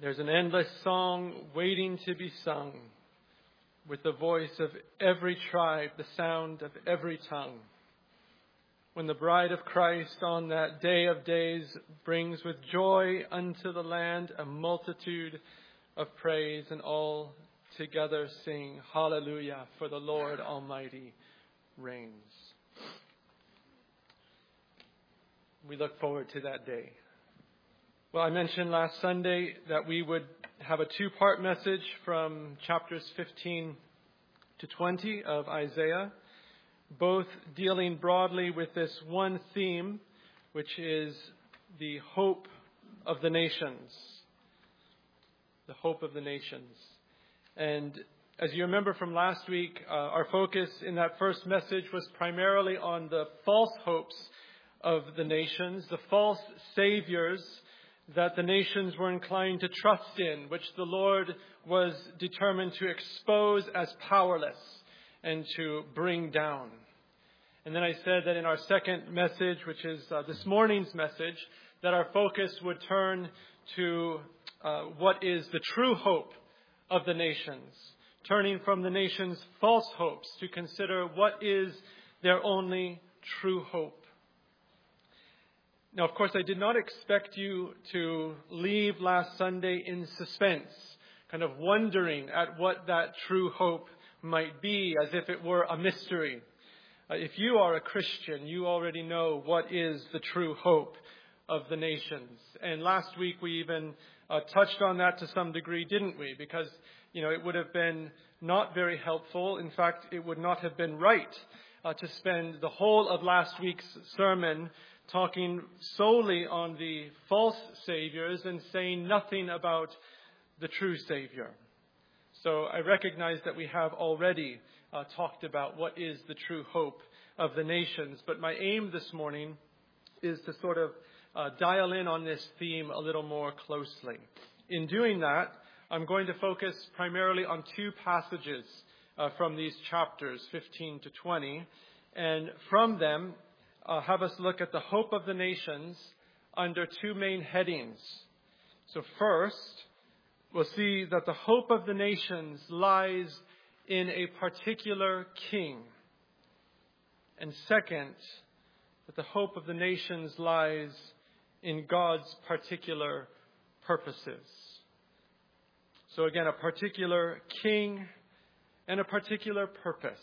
There's an endless song waiting to be sung, with the voice of every tribe, the sound of every tongue. When the bride of Christ on that day of days brings with joy unto the land a multitude of praise, and all together sing, Hallelujah, for the Lord Almighty reigns. We look forward to that day. Well, I mentioned last Sunday that we would have a two-part message from chapters 15 to 20 of Isaiah, both dealing broadly with this one theme, which is the hope of the nations. The hope of the nations. And as you remember from last week, our focus in that first message was primarily on the false hopes of the nations, the false saviors that the nations were inclined to trust in, which the Lord was determined to expose as powerless and to bring down. And then I said that in our second message, which is this morning's message, that our focus would turn to what is the true hope of the nations, turning from the nations' false hopes to consider what is their only true hope. Now, of course, I did not expect you to leave last Sunday in suspense, kind of wondering at what that true hope might be, as if it were a mystery. If you are a Christian, you already know what is the true hope of the nations. And last week we even touched on that to some degree, didn't we? Because, it would have been not very helpful. In fact, it would not have been right to spend the whole of last week's sermon talking solely on the false saviors and saying nothing about the true Savior. So I recognize that we have already talked about what is the true hope of the nations. But my aim this morning is to sort of dial in on this theme a little more closely. In doing that, I'm going to focus primarily on two passages from these chapters, 15 to 20. And from them, have us look at the hope of the nations under two main headings. So first, we'll see that the hope of the nations lies in a particular king. And second, that the hope of the nations lies in God's particular purposes. So again, a particular king and a particular purpose.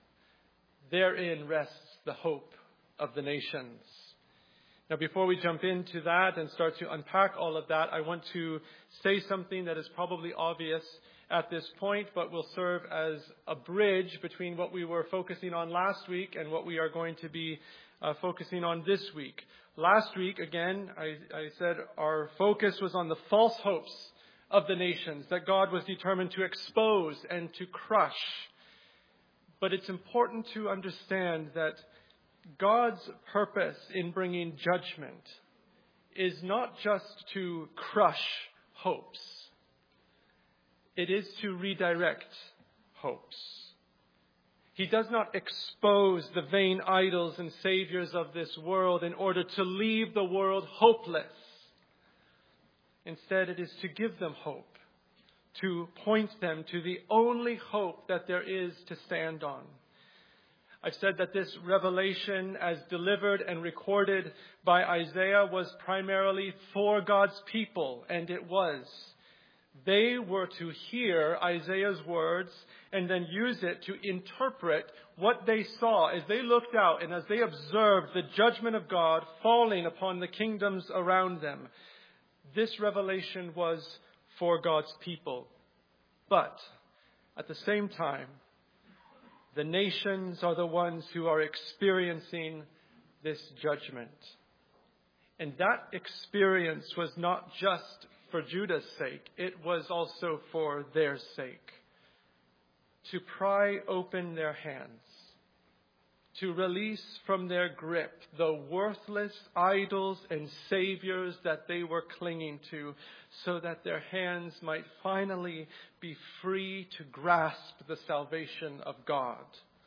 Therein rests the hope of the nations. Now, before we jump into that and start to unpack all of that, I want to say something that is probably obvious at this point, but will serve as a bridge between what we were focusing on last week and what we are going to be focusing on this week. Last week, again, I said our focus was on the false hopes of the nations that God was determined to expose and to crush. But it's important to understand that God's purpose in bringing judgment is not just to crush hopes. It is to redirect hopes. He does not expose the vain idols and saviors of this world in order to leave the world hopeless. Instead, it is to give them hope, to point them to the only hope that there is to stand on. I've said that this revelation, as delivered and recorded by Isaiah, was primarily for God's people, and it was. They were to hear Isaiah's words and then use it to interpret what they saw as they looked out and as they observed the judgment of God falling upon the kingdoms around them. This revelation was for God's people. But at the same time, the nations are the ones who are experiencing this judgment. And that experience was not just for Judah's sake, it was also for their sake. To pry open their hands, to release from their grip the worthless idols and saviors that they were clinging to, so that their hands might finally be free to grasp the salvation of God.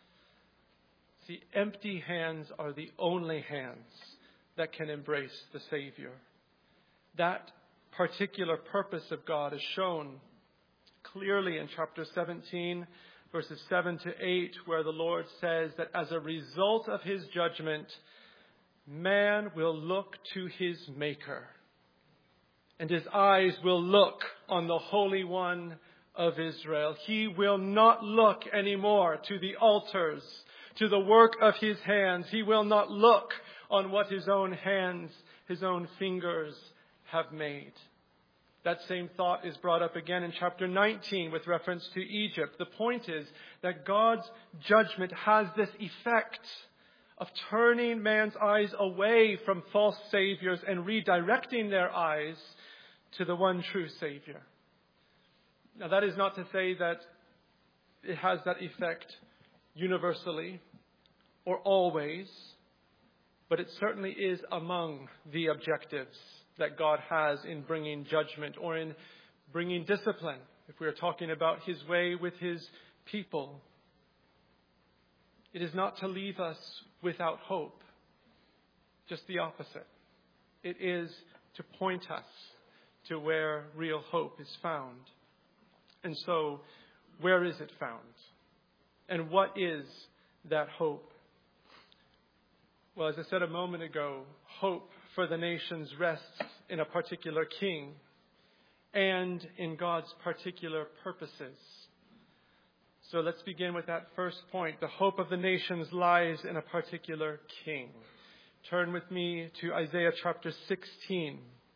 See, empty hands are the only hands that can embrace the Savior. That particular purpose of God is shown clearly in chapter 17, verses 7 to 8, where the Lord says that as a result of his judgment, man will look to his Maker, and his eyes will look on the Holy One of Israel. He will not look anymore to the altars, to the work of his hands. He will not look on what his own hands, his own fingers have made. That same thought is brought up again in chapter 19 with reference to Egypt. The point is that God's judgment has this effect of turning man's eyes away from false saviors and redirecting their eyes to the one true Savior. Now, that is not to say that it has that effect universally or always, but it certainly is among the objectives that God has in bringing judgment or in bringing discipline, if we are talking about his way with his people. It is not to leave us without hope, just the opposite. It is to point us to where real hope is found. And so, where is it found? And what is that hope? Well, as I said a moment ago, hope for the nations rests in a particular king and in God's particular purposes. So let's begin with that first point. The hope of the nations lies in a particular king. Turn with me to Isaiah chapter 16.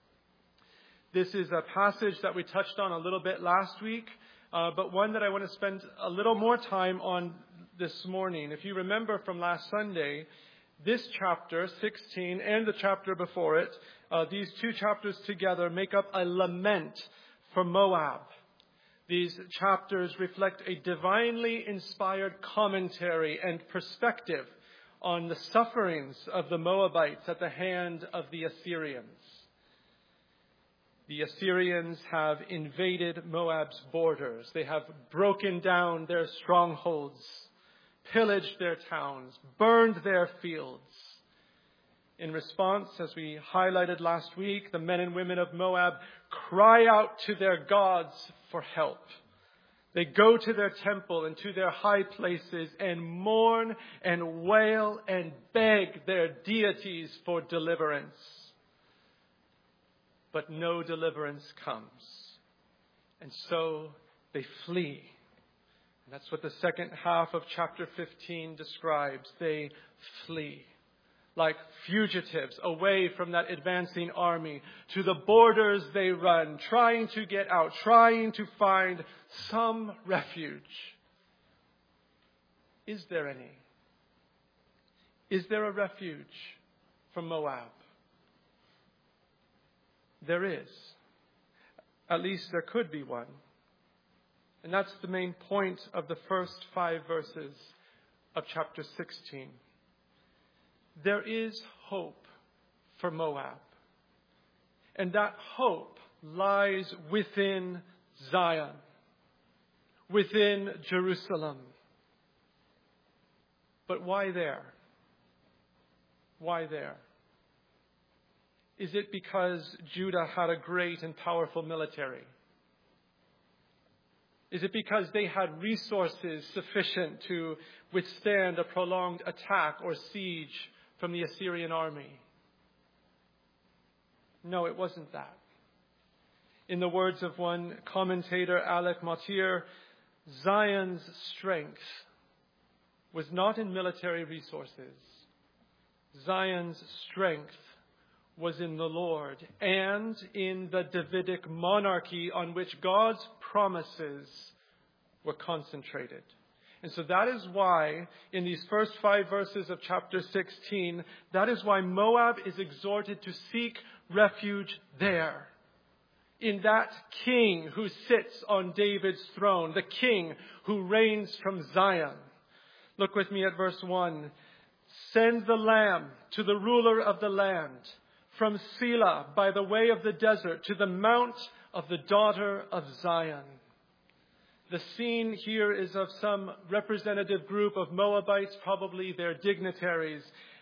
This is a passage that we touched on a little bit last week, but one that I want to spend a little more time on this morning. If you remember from last Sunday, this chapter, 16, and the chapter before it, these two chapters together make up a lament for Moab. These chapters reflect a divinely inspired commentary and perspective on the sufferings of the Moabites at the hand of the Assyrians. The Assyrians have invaded Moab's borders. They have broken down their strongholds, pillaged their towns, burned their fields. In response, as we highlighted last week, the men and women of Moab cry out to their gods for help. They go to their temple and to their high places and mourn and wail and beg their deities for deliverance. But no deliverance comes. And so they flee. And that's what the second half of chapter 15 describes. They flee like fugitives away from that advancing army. To the borders they run, trying to get out, trying to find some refuge. Is there any? Is there a refuge from Moab? There is. At least there could be one. And that's the main point of the first 5 verses of chapter 16. There is hope for Moab. And that hope lies within Zion, within Jerusalem. But why there? Why there? Is it because Judah had a great and powerful military? Is it because they had resources sufficient to withstand a prolonged attack or siege from the Assyrian army? No, it wasn't that. In the words of one commentator, Alec Mottier, Zion's strength was not in military resources. Zion's strength was in the Lord and in the Davidic monarchy on which God's promises were concentrated. And so that is why, in these first 5 verses of chapter 16, that is why Moab is exhorted to seek refuge there. In that king who sits on David's throne, the king who reigns from Zion. Look with me at verse 1. Send the lamb to the ruler of the land, from Selah by the way of the desert to the mount of the daughter of Zion. The scene here is of some representative group of Moabites, probably their dignitaries,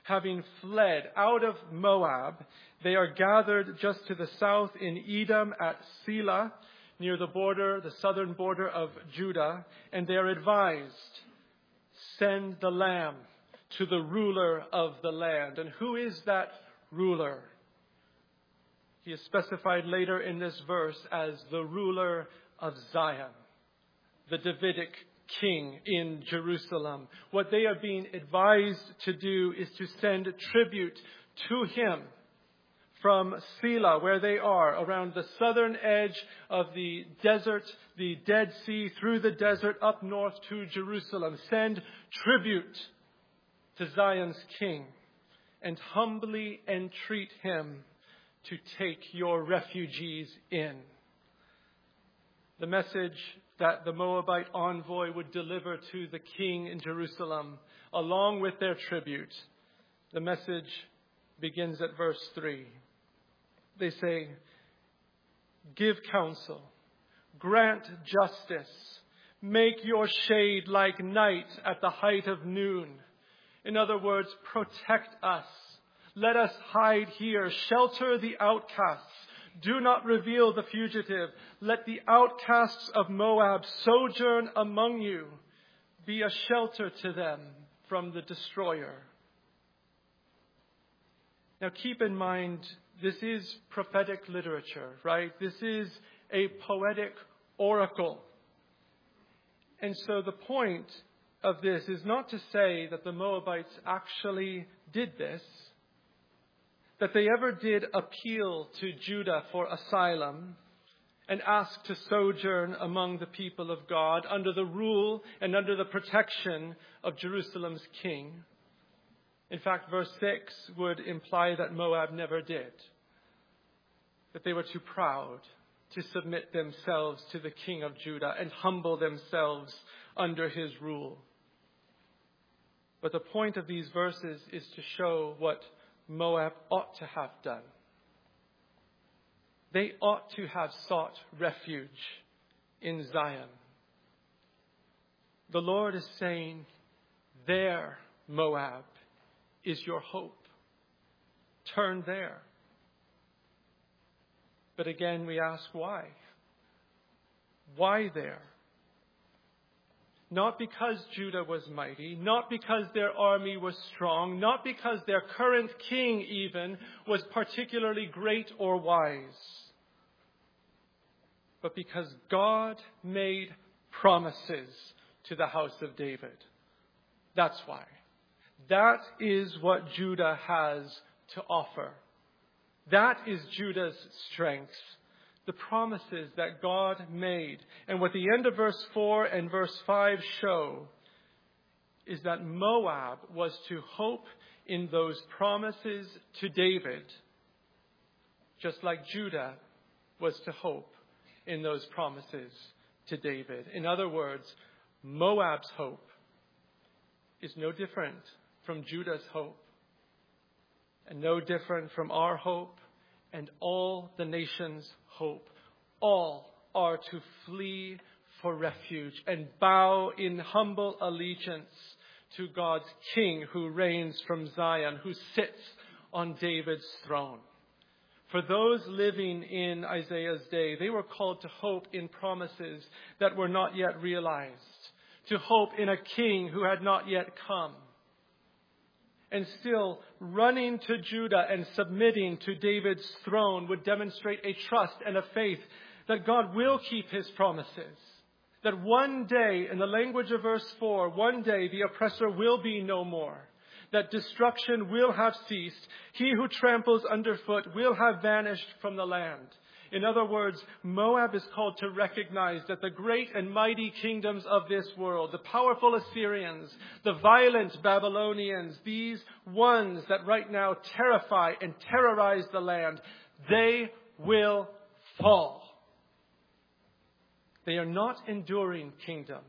having fled out of Moab, they are gathered just to the south in Edom at Selah, near the border, the southern border of Judah, and they are advised, send the lamb to the ruler of the land. And who is that ruler? He is specified later in this verse as the ruler of Zion, the Davidic king in Jerusalem. What they are being advised to do is to send tribute to him from Selah, where they are, around the southern edge of the desert, the Dead Sea, through the desert, up north to Jerusalem. Send tribute to Zion's king and humbly entreat him to take your refugees in. The message that the Moabite envoy would deliver to the king in Jerusalem, along with their tribute, the message begins at verse 3. They say, give counsel, grant justice, make your shade like night at the height of noon. In other words, protect us. Let us hide here. Shelter the outcasts. Do not reveal the fugitive. Let the outcasts of Moab sojourn among you. Be a shelter to them from the destroyer. Now keep in mind, this is prophetic literature, right? This is a poetic oracle. And so the point of this is not to say that the Moabites actually did this, that they ever did appeal to Judah for asylum and ask to sojourn among the people of God under the rule and under the protection of Jerusalem's king. In fact, verse 6 would imply that Moab never did, that they were too proud to submit themselves to the king of Judah and humble themselves under his rule. But the point of these verses is to show what Moab ought to have done. They ought to have sought refuge in Zion. The Lord is saying, there, Moab, is your hope. Turn there. But again, we ask why? Why there? Not because Judah was mighty, not because their army was strong, not because their current king even was particularly great or wise, but because God made promises to the house of David. That's why. That is what Judah has to offer. That is Judah's strength. The promises that God made. And what the end of verse 4 and verse 5 show is that Moab was to hope in those promises to David, just like Judah was to hope in those promises to David. In other words, Moab's hope is no different from Judah's hope, and no different from our hope and all the nation's hope. All are to flee for refuge and bow in humble allegiance to God's King who reigns from Zion, who sits on David's throne. For those living in Isaiah's day, they were called to hope in promises that were not yet realized, to hope in a king who had not yet come. And still, running to Judah and submitting to David's throne would demonstrate a trust and a faith that God will keep his promises. That one day, in the language of verse 4, one day the oppressor will be no more. That destruction will have ceased. He who tramples underfoot will have vanished from the land. In other words, Moab is called to recognize that the great and mighty kingdoms of this world, the powerful Assyrians, the violent Babylonians, these ones that right now terrify and terrorize the land, they will fall. They are not enduring kingdoms.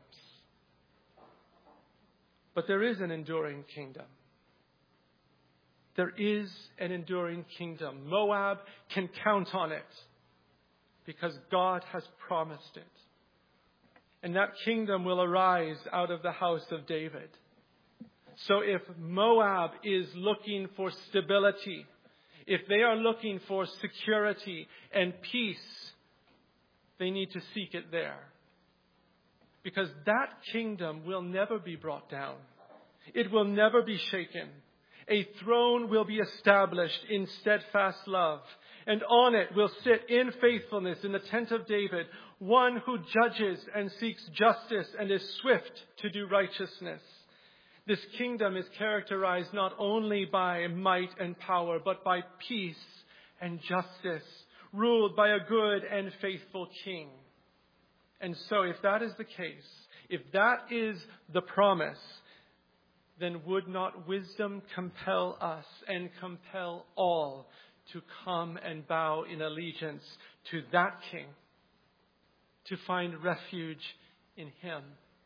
But there is an enduring kingdom. There is an enduring kingdom. Moab can count on it, because God has promised it. And that kingdom will arise out of the house of David. So if Moab is looking for stability, if they are looking for security and peace, they need to seek it there. Because that kingdom will never be brought down. It will never be shaken. A throne will be established in steadfast love, and on it will sit in faithfulness in the tent of David, one who judges and seeks justice and is swift to do righteousness. This kingdom is characterized not only by might and power, but by peace and justice, ruled by a good and faithful king. And so if that is the case, if that is the promise, then would not wisdom compel us and compel all to come and bow in allegiance to that king, to find refuge in him?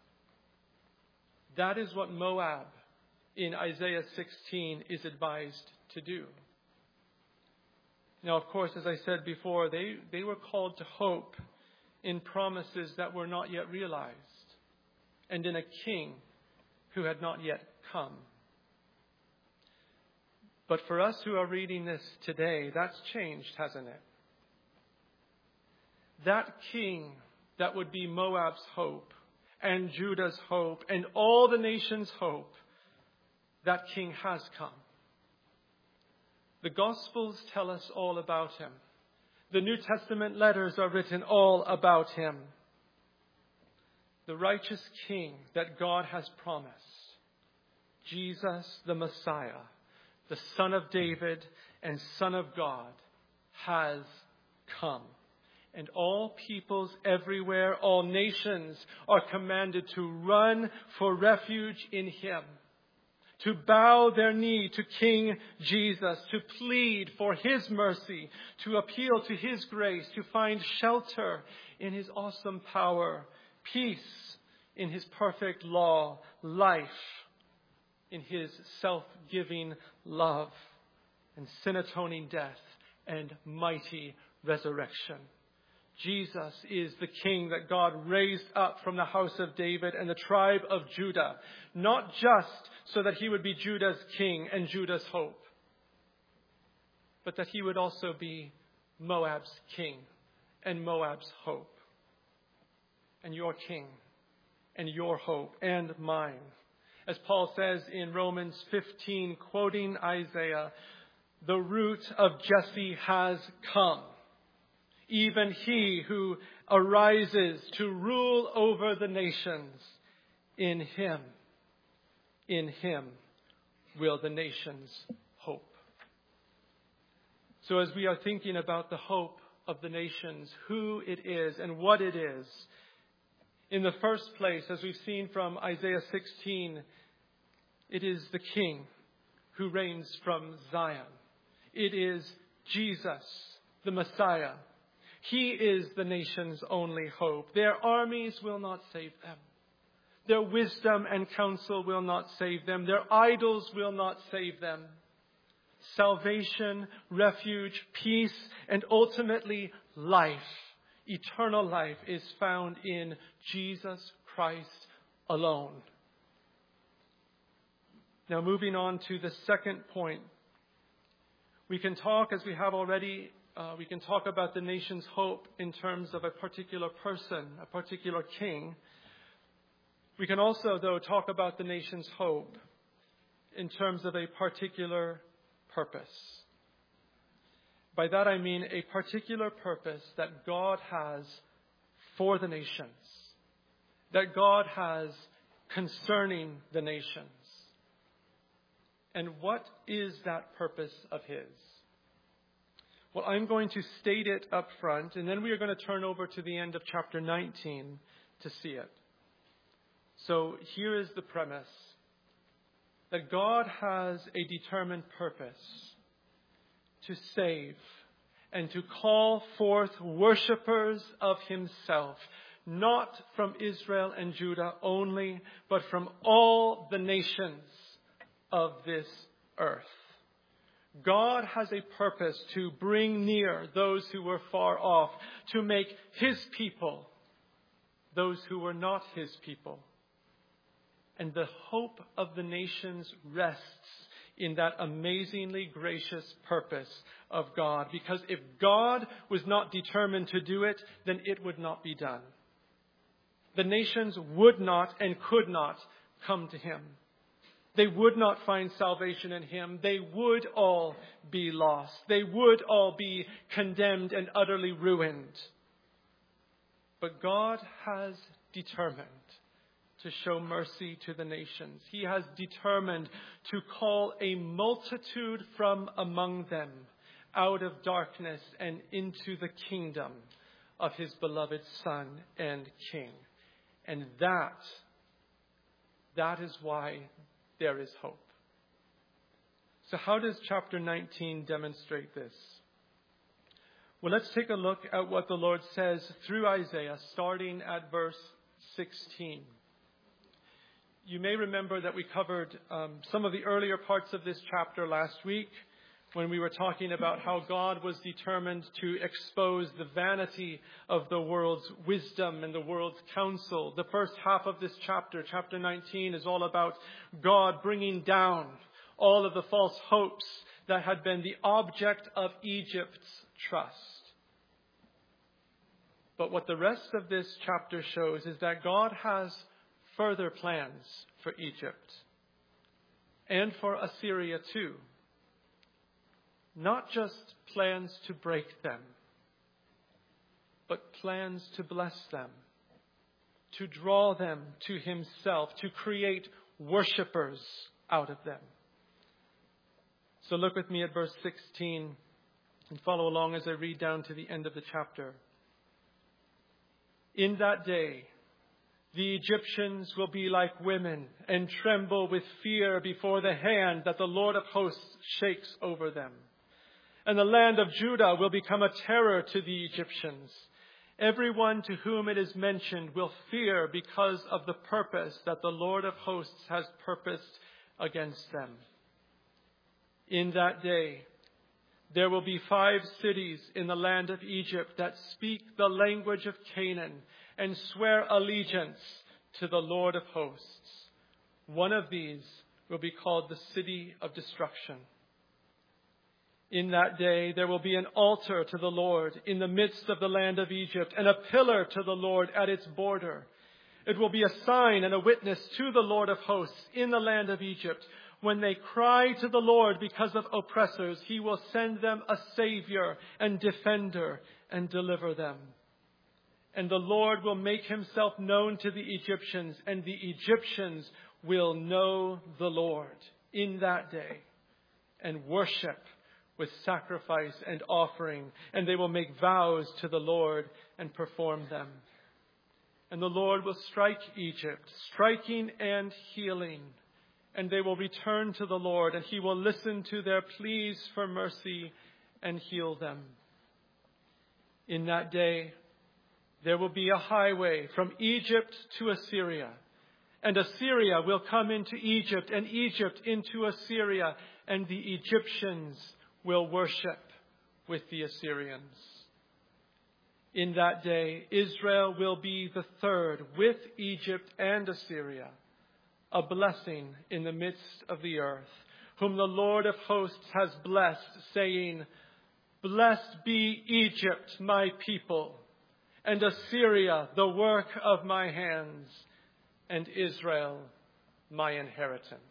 That is what Moab in Isaiah 16 is advised to do. Now, of course, as I said before, they were called to hope in promises that were not yet realized, and in a king who had not yet come. But for us who are reading this today, that's changed, hasn't it? That king that would be Moab's hope and Judah's hope and all the nations' hope, that king has come. The Gospels tell us all about him. The New Testament letters are written all about him. The righteous king that God has promised, Jesus the Messiah, the Son of David and Son of God, has come. And all peoples everywhere, all nations are commanded to run for refuge in him, to bow their knee to King Jesus, to plead for his mercy, to appeal to his grace, to find shelter in his awesome power, peace in his perfect law, life in his self-giving love, and sin-atoning death and mighty resurrection. Jesus is the king that God raised up from the house of David and the tribe of Judah, not just so that he would be Judah's king and Judah's hope, but that he would also be Moab's king and Moab's hope, and your king and your hope and mine. As Paul says in Romans 15, quoting Isaiah, the root of Jesse has come, even he who arises to rule over the nations. In him will the nations hope. So as we are thinking about the hope of the nations, who it is and what it is, in the first place, as we've seen from Isaiah 16, it is the King who reigns from Zion. It is Jesus, the Messiah. He is the nation's only hope. Their armies will not save them. Their wisdom and counsel will not save them. Their idols will not save them. Salvation, refuge, peace, and ultimately life, eternal life, is found in Jesus Christ alone. Now, moving on to the second point. We can talk, as we have already, we can talk about the nation's hope in terms of a particular person, a particular king. We can also, though, talk about the nation's hope in terms of a particular purpose. By that I mean a particular purpose that God has for the nations, that God has concerning the nations. And what is that purpose of his? Well, I'm going to state it up front, and then we are going to turn over to the end of chapter 19 to see it. So here is the premise, that God has a determined purpose to save and to call forth worshipers of himself, not from Israel and Judah only, but from all the nations of this earth. God has a purpose to bring near those who were far off, to make his people those who were not his people, And the hope of the nations rests in that amazingly gracious purpose of God. Because if God was not determined to do it, then it would not be done. The nations would not and could not come to him. They would not find salvation in him. They would all be lost. They would all be condemned and utterly ruined. But God has determined to show mercy to the nations. He has determined to call a multitude from among them out of darkness and into the kingdom of his beloved Son and King. And that is why there is hope. So how does chapter 19 demonstrate this? Well, let's take a look at what the Lord says through Isaiah, starting at verse 16. You may remember that we covered some of the earlier parts of this chapter last week when we were talking about how God was determined to expose the vanity of the world's wisdom and the world's counsel. The first half of this chapter, chapter 19, is all about God bringing down all of the false hopes that had been the object of Egypt's trust. But what the rest of this chapter shows is that God has further plans for Egypt and for Assyria too. Not just plans to break them, but plans to bless them, to draw them to himself, to create worshipers out of them. So look with me at verse 16 and follow along as I read down to the end of the chapter. In that day, the Egyptians will be like women and tremble with fear before the hand that the Lord of hosts shakes over them. And the land of Judah will become a terror to the Egyptians. Everyone to whom it is mentioned will fear because of the purpose that the Lord of hosts has purposed against them. In that day, there will be 5 cities in the land of Egypt that speak the language of Canaan and swear allegiance to the Lord of hosts. One of these will be called the City of Destruction. In that day, there will be an altar to the Lord in the midst of the land of Egypt and a pillar to the Lord at its border. It will be a sign and a witness to the Lord of hosts in the land of Egypt. When they cry to the Lord because of oppressors, he will send them a Savior and defender and deliver them. And the Lord will make himself known to the Egyptians, and the Egyptians will know the Lord in that day and worship with sacrifice and offering, and they will make vows to the Lord and perform them. And the Lord will strike Egypt, striking and healing, and they will return to the Lord, and he will listen to their pleas for mercy and heal them. In that day, there will be a highway from Egypt to Assyria, and Assyria will come into Egypt, and Egypt into Assyria, and the Egyptians will worship with the Assyrians. In that day, Israel will be the third with Egypt and Assyria, a blessing in the midst of the earth, whom the Lord of hosts has blessed, saying, Blessed be Egypt, my people, and Assyria, the work of my hands, and Israel, my inheritance.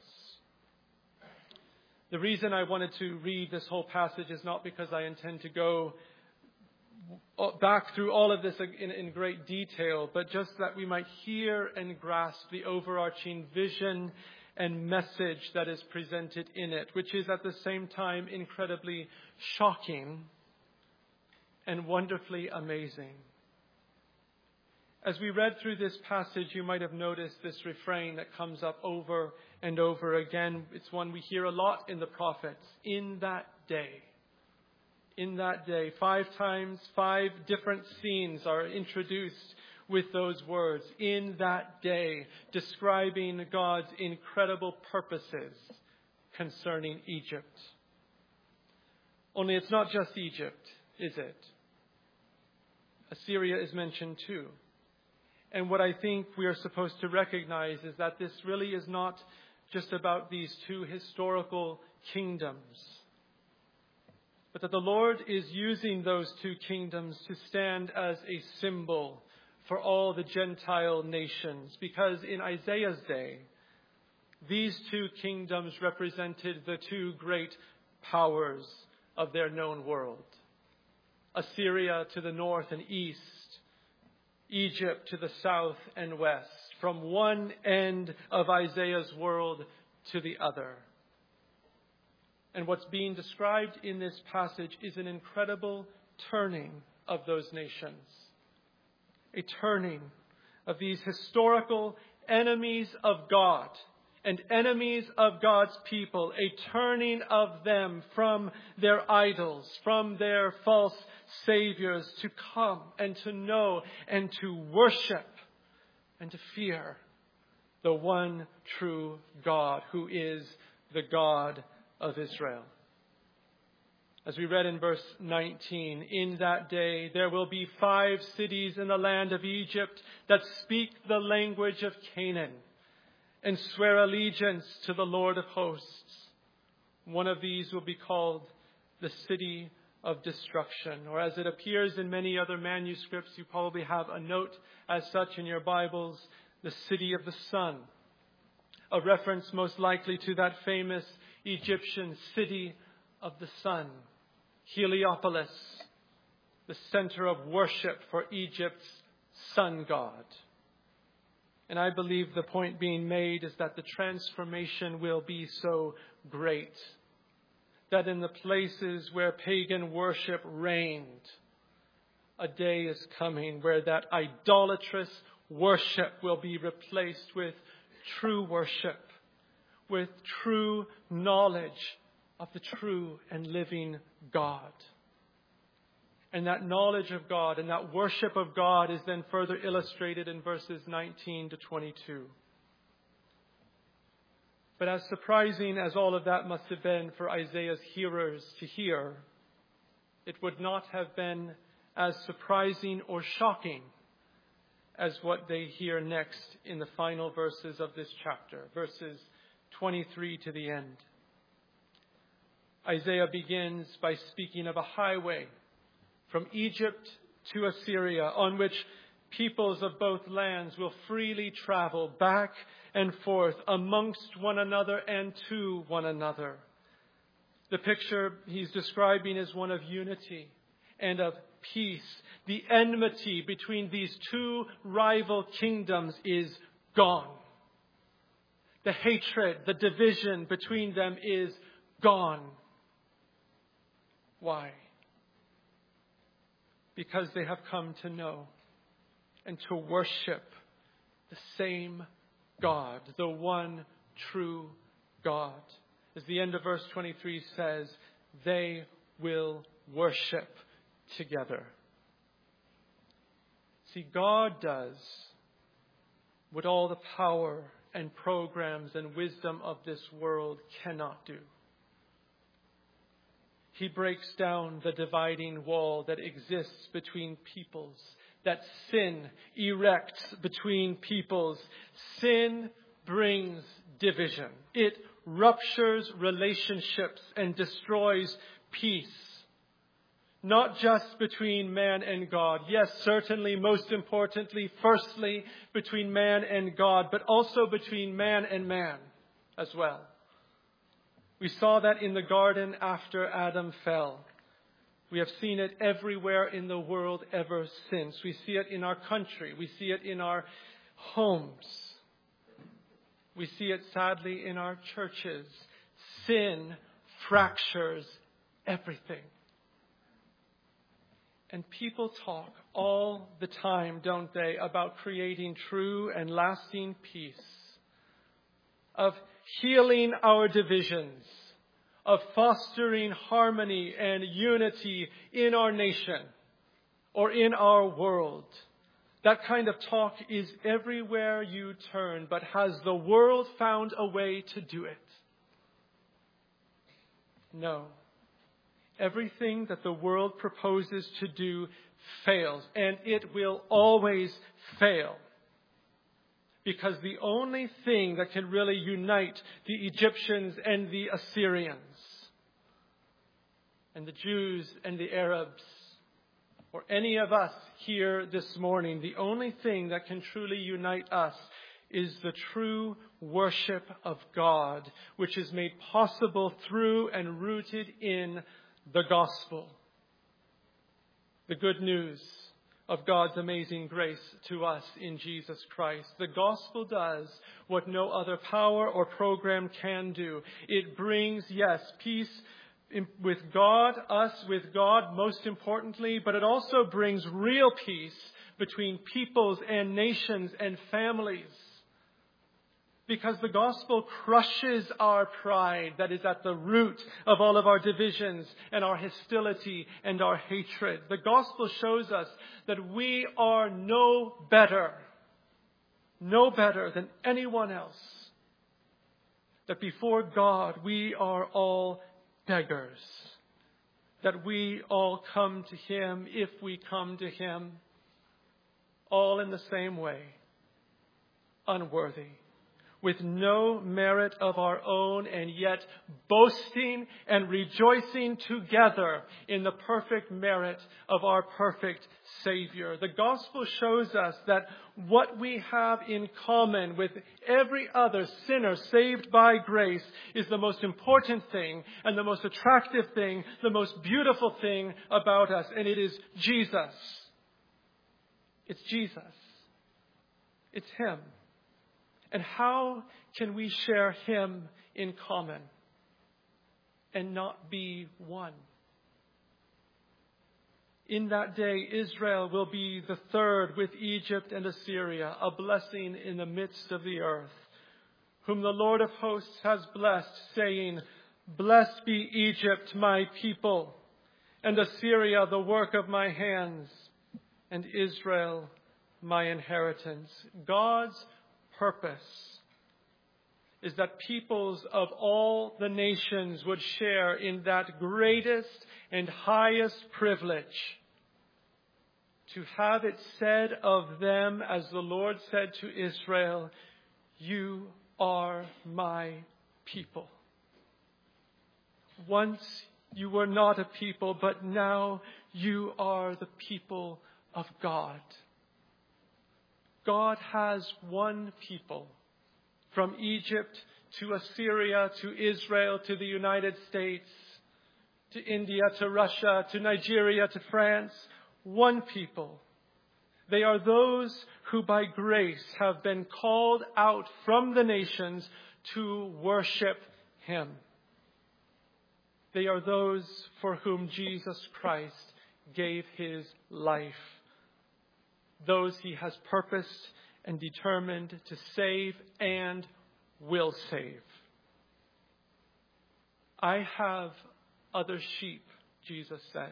The reason I wanted to read this whole passage is not because I intend to go back through all of this in great detail, but just that we might hear and grasp the overarching vision and message that is presented in it, which is at the same time incredibly shocking and wonderfully amazing. As we read through this passage, you might have noticed this refrain that comes up over and over again. It's one we hear a lot in the prophets. In that day. In that day. 5 times, 5 different scenes are introduced with those words. In that day, describing God's incredible purposes concerning Egypt. Only it's not just Egypt, is it? Assyria is mentioned too. And what I think we are supposed to recognize is that this really is not just about these two historical kingdoms, but that the Lord is using those two kingdoms to stand as a symbol for all the Gentile nations. Because in Isaiah's day, these two kingdoms represented the two great powers of their known world. Assyria to the north and east, Egypt to the south and west, from one end of Isaiah's world to the other. And what's being described in this passage is an incredible turning of those nations. A turning of these historical enemies of God and enemies of God's people, a turning of them from their idols, from their false saviors, to come and to know and to worship and to fear the one true God, who is the God of Israel. As we read in verse 19, in that day there will be 5 cities in the land of Egypt that speak the language of Canaan and swear allegiance to the Lord of hosts. One of these will be called the city of destruction, or as it appears in many other manuscripts, you probably have a note as such in your Bibles, the city of the sun, a reference most likely to that famous Egyptian city of the sun, Heliopolis, the center of worship for Egypt's sun god. And I believe the point being made is that the transformation will be so great that in the places where pagan worship reigned, a day is coming where that idolatrous worship will be replaced with true worship, with true knowledge of the true and living God. And that knowledge of God and that worship of God is then further illustrated in verses 19 to 22. But as surprising as all of that must have been for Isaiah's hearers to hear, it would not have been as surprising or shocking as what they hear next in the final verses of this chapter, verses 23 to the end. Isaiah begins by speaking of a highway from Egypt to Assyria, on which peoples of both lands will freely travel back and forth amongst one another and to one another. The picture he's describing is one of unity and of peace. The enmity between these two rival kingdoms is gone. The hatred, the division between them is gone. Why? Because they have come to know and to worship the same God, the one true God. As the end of verse 23 says, they will worship together. See, God does what all the power and programs and wisdom of this world cannot do. He breaks down the dividing wall that exists between peoples, that sin erects between peoples. Sin brings division. It ruptures relationships and destroys peace. Not just between man and God. Yes, certainly, most importantly, firstly, between man and God, but also between man and man as well. We saw that in the garden after Adam fell. We have seen it everywhere in the world ever since. We see it in our country. We see it in our homes. We see it sadly in our churches. Sin fractures everything. And people talk all the time, don't they, about creating true and lasting peace, of healing our divisions, of fostering harmony and unity in our nation or in our world. That kind of talk is everywhere you turn, but has the world found a way to do it? No. Everything that the world proposes to do fails, and it will always fail Because the only thing that can really unite the Egyptians and the Assyrians and the Jews and the Arabs, or any of us here this morning, the only thing that can truly unite us is the true worship of God, which is made possible through and rooted in the gospel. The good news of God's amazing grace to us in Jesus Christ. The gospel does what no other power or program can do. It brings, yes, peace with God, us with God most importantly, but it also brings real peace between peoples and nations and families. Because the gospel crushes our pride that is at the root of all of our divisions and our hostility and our hatred. The gospel shows us that we are no better than anyone else. That before God we are all beggars. That we all come to Him, if we come to Him, all in the same way, unworthy, with no merit of our own, and yet boasting and rejoicing together in the perfect merit of our perfect Savior. The gospel shows us that what we have in common with every other sinner saved by grace is the most important thing and the most attractive thing, the most beautiful thing about us, and it is Jesus. It's Jesus. It's Him. And how can we share Him in common and not be one? In that day, Israel will be the third with Egypt and Assyria, a blessing in the midst of the earth, whom the Lord of hosts has blessed, saying, "Blessed be Egypt, my people, and Assyria, the work of my hands, and Israel, my inheritance." God's purpose is that peoples of all the nations would share in that greatest and highest privilege, to have it said of them, as the Lord said to Israel, "You are my people." Once you were not a people, but now you are the people of God. God has one people, from Egypt to Assyria to Israel to the United States, to India, to Russia, to Nigeria, to France. One people. They are those who by grace have been called out from the nations to worship Him. They are those for whom Jesus Christ gave His life. Those He has purposed and determined to save and will save. I have other sheep, Jesus said.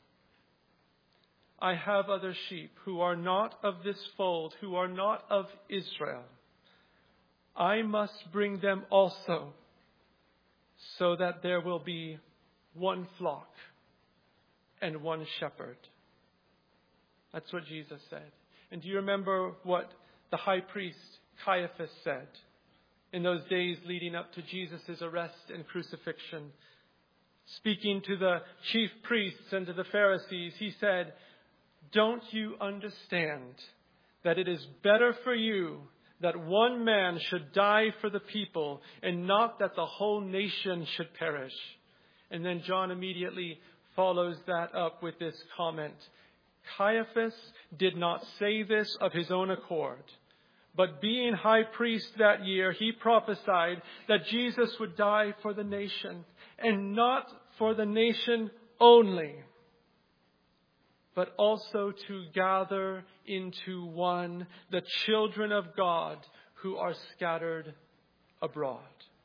I have other sheep who are not of this fold, who are not of Israel. I must bring them also, so that there will be one flock and one shepherd. That's what Jesus said. And do you remember what the high priest Caiaphas said in those days leading up to Jesus' arrest and crucifixion? Speaking to the chief priests and to the Pharisees, he said, "Don't you understand that it is better for you that one man should die for the people and not that the whole nation should perish?" And then John immediately follows that up with this comment. Caiaphas did not say this of his own accord, but being high priest that year, he prophesied that Jesus would die for the nation, and not for the nation only, but also to gather into one the children of God who are scattered abroad.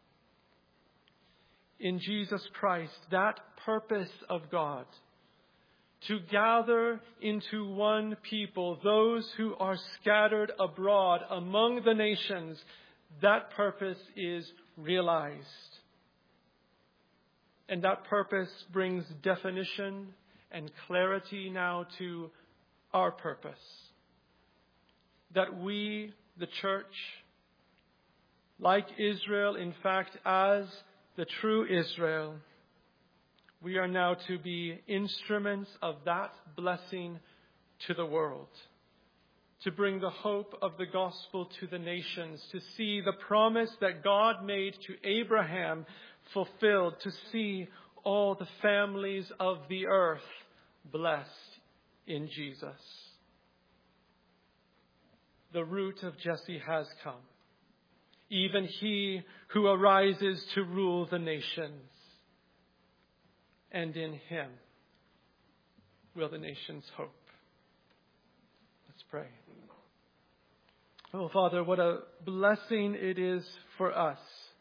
In Jesus Christ, that purpose of God, to gather into one people those who are scattered abroad among the nations, that purpose is realized. And that purpose brings definition and clarity now to our purpose. That we the church, like Israel, in fact, as the true Israel, we are now to be instruments of that blessing to the world, to bring the hope of the gospel to the nations, to see the promise that God made to Abraham fulfilled, to see all the families of the earth blessed in Jesus. The root of Jesse has come, even he who arises to rule the nations. And in him will the nations hope. Let's pray. Oh, Father, what a blessing it is for us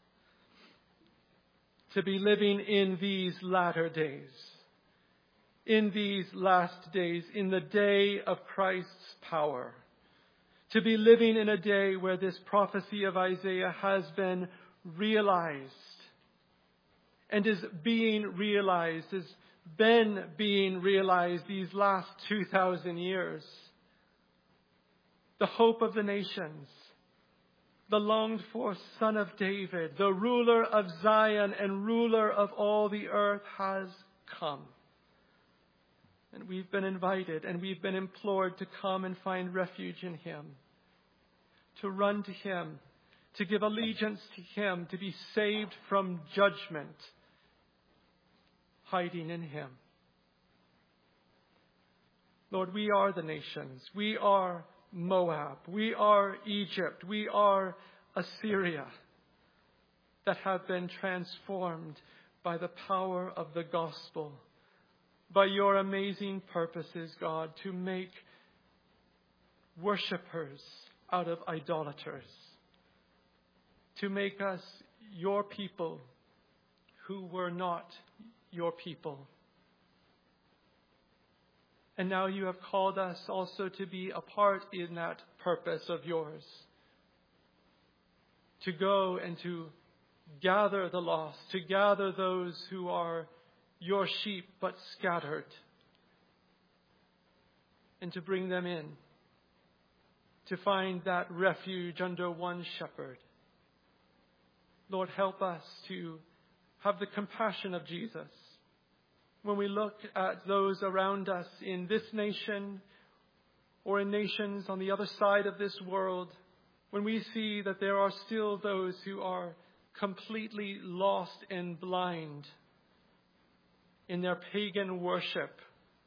to be living in these latter days, in these last days, in the day of Christ's power. To be living in a day where this prophecy of Isaiah has been realized and is being realized, has been being realized these last 2,000 years. The hope of the nations, the longed-for Son of David, the ruler of Zion and ruler of all the earth has come. And we've been invited and we've been implored to come and find refuge in him, to run to him, to give allegiance to him, to be saved from judgment, hiding in him. Lord, we are the nations. We are Moab. We are Egypt. We are Assyria that have been transformed by the power of the gospel, by your amazing purposes, God, to make worshipers out of idolaters, to make us your people who were not your people. And now you have called us also to be a part in that purpose of yours, to go and to gather the lost, to gather those who are your sheep but scattered, and to bring them in, to find that refuge under one shepherd. Lord, help us to have the compassion of Jesus when we look at those around us in this nation or in nations on the other side of this world, when we see that there are still those who are completely lost and blind in their pagan worship,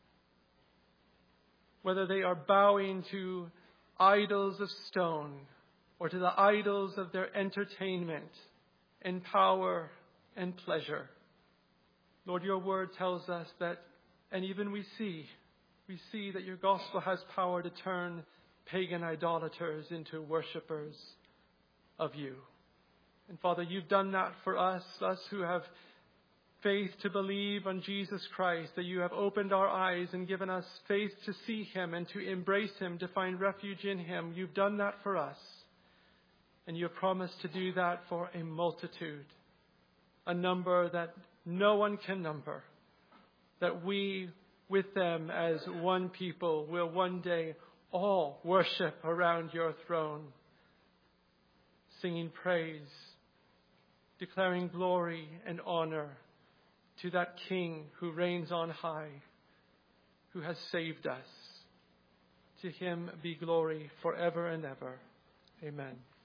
whether they are bowing to idols of stone or to the idols of their entertainment and power and pleasure. Lord, your word tells us that, and even we see that your gospel has power to turn pagan idolaters into worshipers of you. And Father, you've done that for us who have faith to believe on Jesus Christ, that you have opened our eyes and given us faith to see him and to embrace him, to find refuge in him. You've done that for us. And you have promised to do that for a multitude, a number that no one can number, that we with them as one people will one day all worship around your throne, singing praise, declaring glory and honor to that King who reigns on high, who has saved us. To him be glory forever and ever. Amen.